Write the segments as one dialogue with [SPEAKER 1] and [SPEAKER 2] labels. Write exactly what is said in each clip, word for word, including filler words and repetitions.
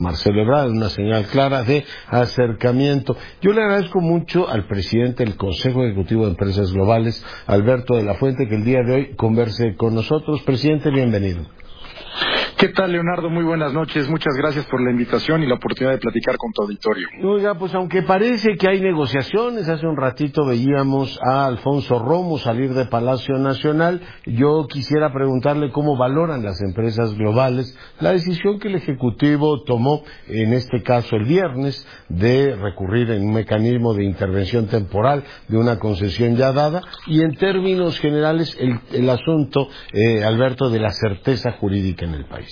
[SPEAKER 1] Marcelo Ebrard, una señal clara de acercamiento. Yo le agradezco mucho al presidente del Consejo Ejecutivo de Empresas Globales, Alberto de la Fuente, que el día de hoy converse con nosotros. Presidente, bienvenido.
[SPEAKER 2] ¿Qué tal, Leonardo? Muy buenas noches. Muchas gracias por la invitación y la oportunidad de platicar con tu auditorio.
[SPEAKER 1] Oiga, pues aunque parece que hay negociaciones, hace un ratito veíamos a Alfonso Romo salir de Palacio Nacional. Yo quisiera preguntarle cómo valoran las empresas globales la decisión que el Ejecutivo tomó, en este caso el viernes, de recurrir en un mecanismo de intervención temporal de una concesión ya dada, y en términos generales el, el asunto, eh, Alberto, de la certeza jurídica en el país.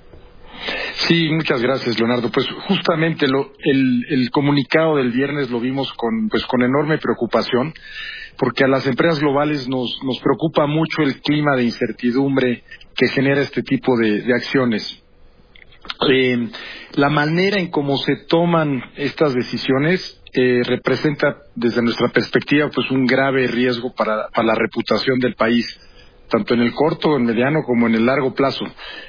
[SPEAKER 2] Sí, muchas gracias, Leonardo. Pues justamente lo, el, el comunicado del viernes lo vimos con, pues, con enorme preocupación, porque a las empresas globales nos, nos preocupa mucho el clima de incertidumbre que genera este tipo de, de acciones. Eh, la manera en cómo se toman estas decisiones eh, representa, desde nuestra perspectiva, pues un grave riesgo para, para la reputación del país, tanto en el corto, en el mediano, como en el largo plazo.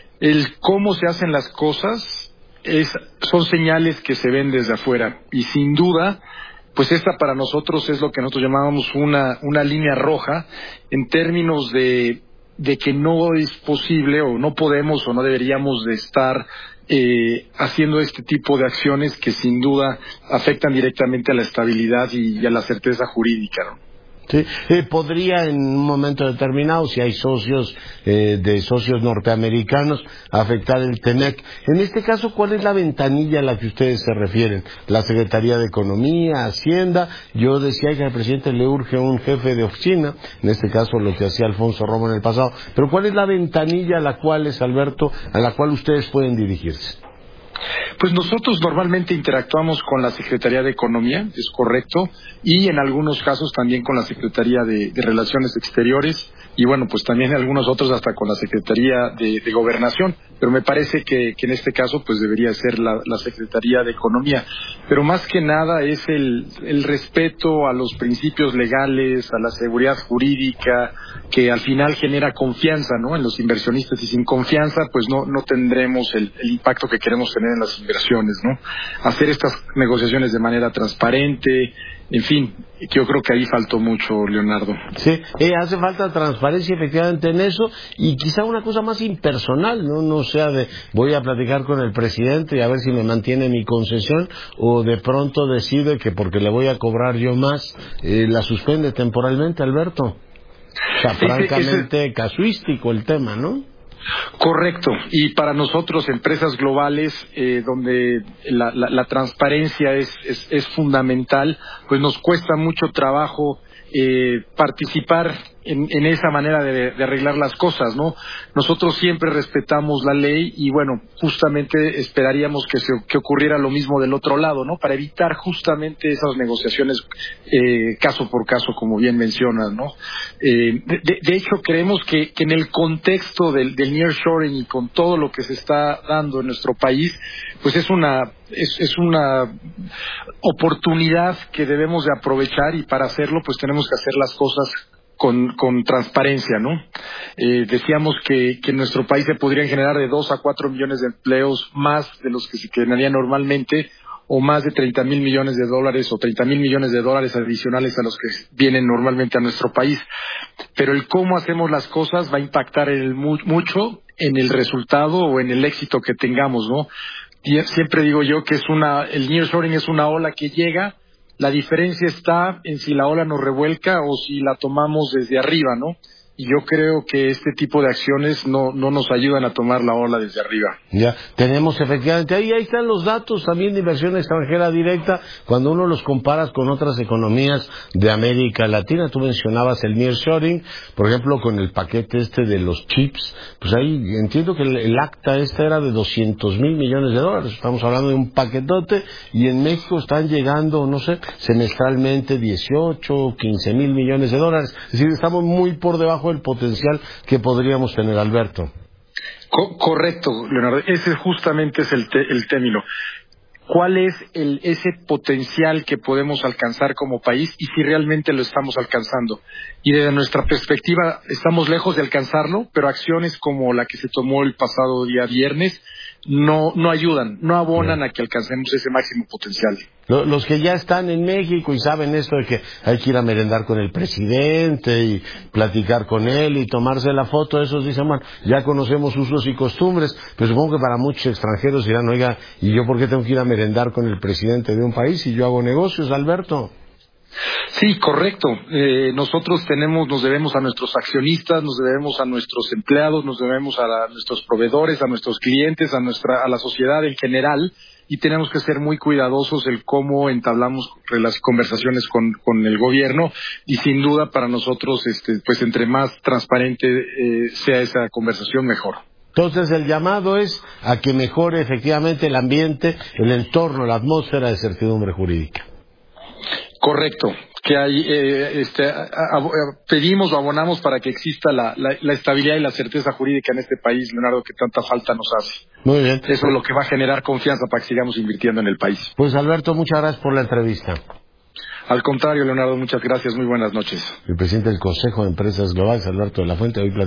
[SPEAKER 2] El cómo se hacen las cosas es, son señales que se ven desde afuera, y sin duda, pues esta para nosotros es lo que nosotros llamábamos una, una línea roja, en términos de, de que no es posible, o no podemos, o no deberíamos de estar eh, haciendo este tipo de acciones que sin duda afectan directamente a la estabilidad y, y a la certeza jurídica, ¿no?
[SPEAKER 1] Sí, eh, podría en un momento determinado, si hay socios eh, de socios norteamericanos, afectar el TEMEC. En este caso, ¿cuál es la ventanilla a la que ustedes se refieren? ¿La Secretaría de Economía, Hacienda? Yo decía que al presidente le urge un jefe de oficina, en este caso lo que hacía Alfonso Romo en el pasado. Pero ¿cuál es la ventanilla a la cual es, Alberto, a la cual ustedes pueden dirigirse?
[SPEAKER 2] Pues nosotros normalmente interactuamos con la Secretaría de Economía, es correcto, y en algunos casos también con la Secretaría de, de Relaciones Exteriores, y bueno, pues también en algunos otros hasta con la Secretaría de, de Gobernación, pero me parece que, que en este caso pues debería ser la, la Secretaría de Economía. Pero más que nada es el, el respeto a los principios legales, a la seguridad jurídica, que al final genera confianza, ¿no?, en los inversionistas, y sin confianza pues no, no tendremos el, el impacto que queremos tener en las inversiones, ¿no? Hacer estas negociaciones de manera transparente, en fin, yo creo que ahí faltó mucho, Leonardo.
[SPEAKER 1] Sí, eh, hace falta transparencia efectivamente en eso, y quizá una cosa más impersonal, no no sea de voy a platicar con el presidente y a ver si me mantiene mi concesión, o de pronto decide que porque le voy a cobrar yo más, eh, la suspende temporalmente, Alberto. O sea, ese, francamente ese... casuístico el tema, ¿no?
[SPEAKER 2] Correcto, y para nosotros, empresas globales, eh, donde la, la, la transparencia es, es, es fundamental, pues nos cuesta mucho trabajo eh, participar en, en esa manera de, de arreglar las cosas, ¿no? Nosotros siempre respetamos la ley, y bueno, justamente esperaríamos que se que ocurriera lo mismo del otro lado, ¿no? Para evitar justamente esas negociaciones eh, caso por caso, como bien mencionas, ¿no? Eh, de, de hecho, creemos que, que en el contexto del, del nearshoring y con todo lo que se está dando en nuestro país, pues es una es, es una oportunidad que debemos de aprovechar, y para hacerlo pues tenemos que hacer las cosas con, con transparencia, ¿no? Eh, decíamos que, que en nuestro país se podrían generar de dos a cuatro millones de empleos más de los que se generarían normalmente, o más de treinta mil millones de dólares o treinta mil millones de dólares adicionales a los que vienen normalmente a nuestro país. Pero el cómo hacemos las cosas va a impactar el mu- mucho en el resultado o en el éxito que tengamos, ¿no? Y siempre digo yo que es una, el nearshoring es una ola que llega. La diferencia está en si la ola nos revuelca o si la tomamos desde arriba, ¿no? Y yo creo que este tipo de acciones no, no nos ayudan a tomar la ola desde arriba.
[SPEAKER 1] Ya, tenemos efectivamente, ahí, ahí están los datos también de inversión extranjera directa, cuando uno los comparas con otras economías de América Latina. Tú mencionabas el nearshoring, por ejemplo, con el paquete este de los chips, pues ahí entiendo que el, el acta esta era de doscientos mil millones de dólares, estamos hablando de un paquetote, y en México están llegando, no sé, semestralmente dieciocho, quince mil millones de dólares, es decir, estamos muy por debajo el potencial que podríamos tener, Alberto.
[SPEAKER 2] Co- correcto, Leonardo. Ese justamente es el, te- el término. ¿Cuál es el, ese potencial que podemos alcanzar como país y si realmente lo estamos alcanzando? Y desde nuestra perspectiva estamos lejos de alcanzarlo, pero acciones como la que se tomó el pasado día viernes no no ayudan, no abonan
[SPEAKER 1] Bien.
[SPEAKER 2] a que alcancemos ese máximo potencial.
[SPEAKER 1] Los que ya están en México y saben esto de que hay que ir a merendar con el presidente y platicar con él y tomarse la foto, esos dicen, bueno, ya conocemos usos y costumbres, pero supongo que para muchos extranjeros dirán, oiga, ¿y yo por qué tengo que ir a merendar con el presidente de un país si yo hago negocios, Alberto?
[SPEAKER 2] Sí, correcto. Eh, nosotros tenemos, nos debemos a nuestros accionistas, nos debemos a nuestros empleados, nos debemos a, la, a nuestros proveedores, a nuestros clientes, a nuestra, a la sociedad en general, y tenemos que ser muy cuidadosos en cómo entablamos las conversaciones con, con el gobierno, y sin duda para nosotros, este, pues entre más transparente eh, sea esa conversación, mejor.
[SPEAKER 1] Entonces el llamado es a que mejore efectivamente el ambiente, el entorno, la atmósfera de certidumbre jurídica.
[SPEAKER 2] Correcto, que hay, eh, este, a, a, a, pedimos o abonamos para que exista la, la, la estabilidad y la certeza jurídica en este país, Leonardo, que tanta falta nos hace.
[SPEAKER 1] Muy bien.
[SPEAKER 2] Eso es lo que va a generar confianza para que sigamos invirtiendo en el país.
[SPEAKER 1] Pues Alberto, muchas gracias por la entrevista.
[SPEAKER 2] Al contrario, Leonardo, muchas gracias, muy buenas noches.
[SPEAKER 1] El presidente del Consejo de Empresas Globales, Alberto de la Fuente, hoy